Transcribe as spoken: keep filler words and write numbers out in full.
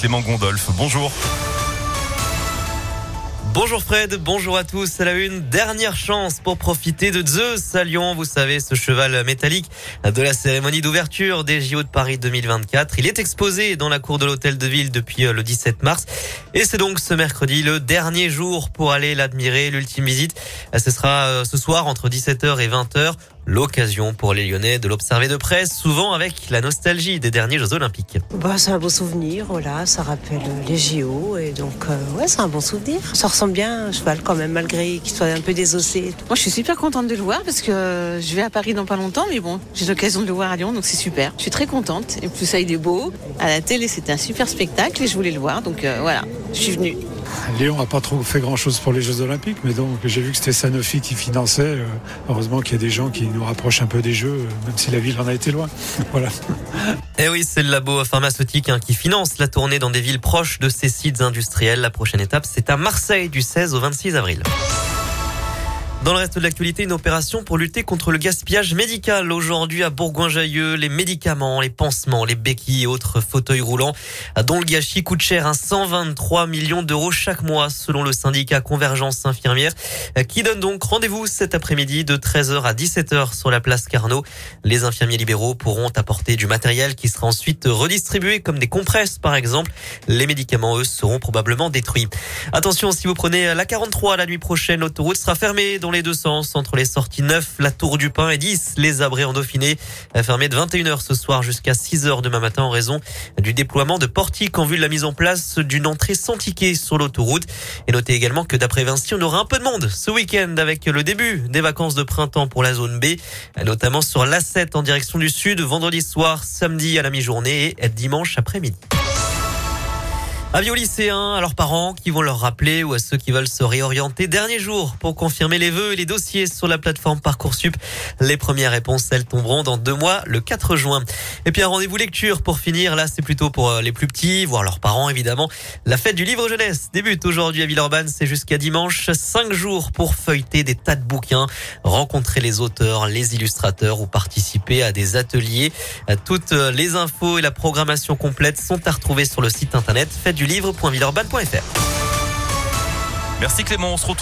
Clément Gondolf. Bonjour. Bonjour Fred, bonjour à tous. À la une, dernière chance pour profiter de Zeus à Lyon. Vous savez, ce cheval métallique de la cérémonie d'ouverture des J O de Paris deux mille vingt-quatre. Il est exposé dans la cour de l'hôtel de ville depuis le dix-sept mars. Et c'est donc ce mercredi le dernier jour pour aller l'admirer. L'ultime visite, ce sera ce soir entre dix-sept heures et vingt heures. L'occasion pour les Lyonnais de l'observer de près, souvent avec la nostalgie des derniers Jeux Olympiques. Bah, c'est un beau souvenir, voilà, ça rappelle les J O et donc euh, ouais, c'est un bon souvenir. Ça ressemble bien à un cheval quand même, malgré qu'il soit un peu désossé. Moi, je suis super contente de le voir parce que je vais à Paris dans pas longtemps, mais bon, j'ai l'occasion de le voir à Lyon, donc c'est super. Je suis très contente. Et plus ça, il est beau. À la télé, c'était un super spectacle et je voulais le voir, donc euh, voilà, je suis venue. Lyon n'a pas trop fait grand-chose pour les Jeux Olympiques, mais donc j'ai vu que c'était Sanofi qui finançait. Euh, heureusement qu'il y a des gens qui nous rapprochent un peu des Jeux, euh, même si la ville en a été loin. Voilà. Et oui, c'est le labo pharmaceutique hein, qui finance la tournée dans des villes proches de ces sites industriels. La prochaine étape, c'est à Marseille du seize au vingt-six avril. Dans le reste de l'actualité, une opération pour lutter contre le gaspillage médical. Aujourd'hui à Bourgoin-Jallieu, les médicaments, les pansements, les béquilles et autres fauteuils roulants dont le gâchis coûte cher, hein, cent vingt-trois millions d'euros chaque mois selon le syndicat Convergence Infirmière qui donne donc rendez-vous cet après-midi de treize heures à dix-sept heures sur la place Carnot. Les infirmiers libéraux pourront apporter du matériel qui sera ensuite redistribué comme des compresses par exemple. Les médicaments, eux, seront probablement détruits. Attention, si vous prenez la quarante-trois la nuit prochaine, l'autoroute sera fermée dans les deux sens entre les sorties neuf, la Tour du Pin et dix, les Abrets en Dauphiné, fermés de vingt et une heures ce soir jusqu'à six heures demain matin en raison du déploiement de portiques en vue de la mise en place d'une entrée sans ticket sur l'autoroute. Et notez également que d'après Vinci, on aura un peu de monde ce week-end avec le début des vacances de printemps pour la zone B, notamment sur l'A sept en direction du sud, vendredi soir, samedi à la mi-journée et dimanche après-midi. Avis aux lycéens, à leurs parents qui vont leur rappeler ou à ceux qui veulent se réorienter. Dernier jour pour confirmer les vœux et les dossiers sur la plateforme Parcoursup. Les premières réponses, elles tomberont dans deux mois, le quatre juin. Et puis un rendez-vous lecture pour finir. Là, c'est plutôt pour les plus petits, voire leurs parents évidemment. La fête du livre jeunesse débute aujourd'hui à Villeurbanne. C'est jusqu'à dimanche. Cinq jours pour feuilleter des tas de bouquins, rencontrer les auteurs, les illustrateurs ou participer à des ateliers. Toutes les infos et la programmation complète sont à retrouver sur le site internet fête du livre point villeurbanne point f r. Merci Clément, on se retrouve